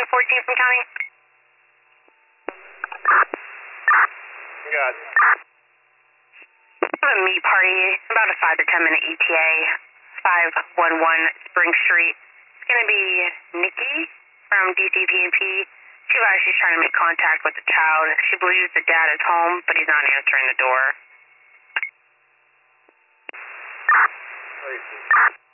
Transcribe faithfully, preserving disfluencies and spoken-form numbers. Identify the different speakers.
Speaker 1: fourteen from county.
Speaker 2: Got it.
Speaker 1: A meet party, about a five to ten minute E T A, five one one Spring Street. It's going to be Nikki from D C P and P. She advised she's trying to make contact with the child. She believes the dad is home, but he's not answering the door.
Speaker 2: Tracy.